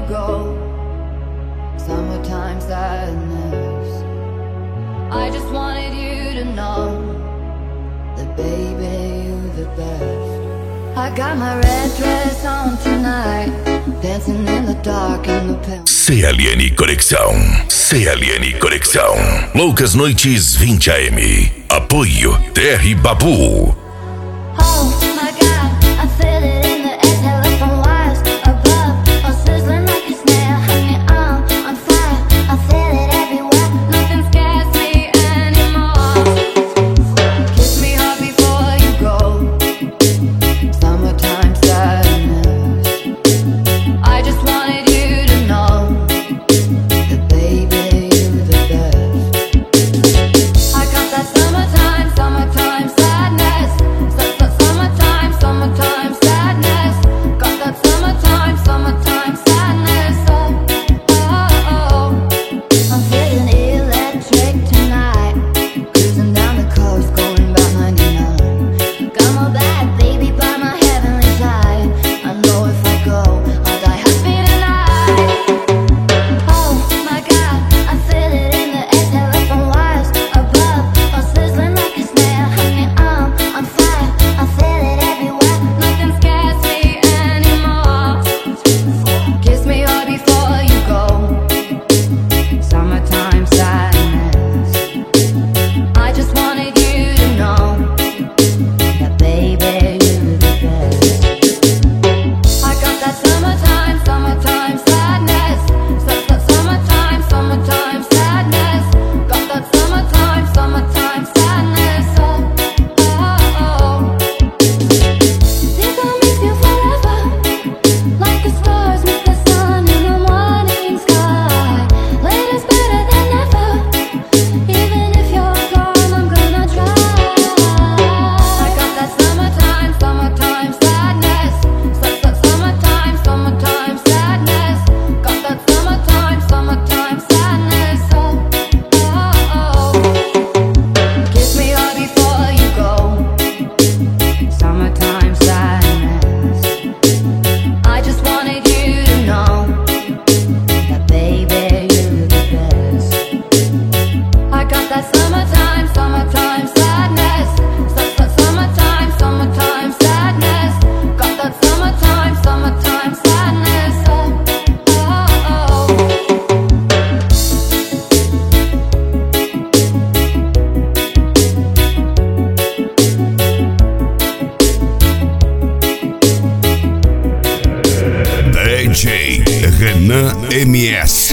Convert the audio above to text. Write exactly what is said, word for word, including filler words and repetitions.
go. Summertime sadness. I just wanted you to know that baby, you're the best. I got my red dress on tonight, dancing in the dark in the pale. C L N Conexão. C L N Conexão. Loucas Noites vinte A M. Apoio T R Babu. Oh my God, I feel it in the exhale from wires above. Oh, sizzling like a snare, hanging on, on fire. I feel it everywhere, nothing scares me anymore. Kiss me hard before you go. Summertime sadness. I just wanted you to know that baby, you're the best. I got that summertime, summertime sadness. Summertime, summertime sadness. Got that summertime, summertime sadness. Oh, oh, oh. I'm feeling electric tonight, cruising down the coast, going about ninety-nine. Got my bad baby by my heavenly side. I know if I go, I'll die happy tonight. Oh my God, I feel it in the exhale from wires above. Oh, sizzling like a snare, hanging on, on fire. I feel it everywhere, nothing scares me anymore. Kiss me hard before you go. Summertime sadness. I just wanted you to know that baby, you're the best. I got that summertime, summertime sadness. Su- su- Summertime, summertime sadness. Got that summertime, summertime sadness. Oh, oh, oh. Think I'll miss you forever, like the stars meet the sun in the morning sky. Later's better than ever. Even if you're gone, I'm gonna try. I got that summertime, summertime sadness. Su- su- Summertime, summertime sadness. Got that summertime, summertime sadness. Oh, oh, oh. Kiss me hard before you go. Summertime sadness. I just wanted you to know that baby, you're the best. I got that summertime, summertime sadness. Su- su- Summertime, summertime sadness. Got that summertime, summertime sadness. Oh, oh, oh. D J Renan M S.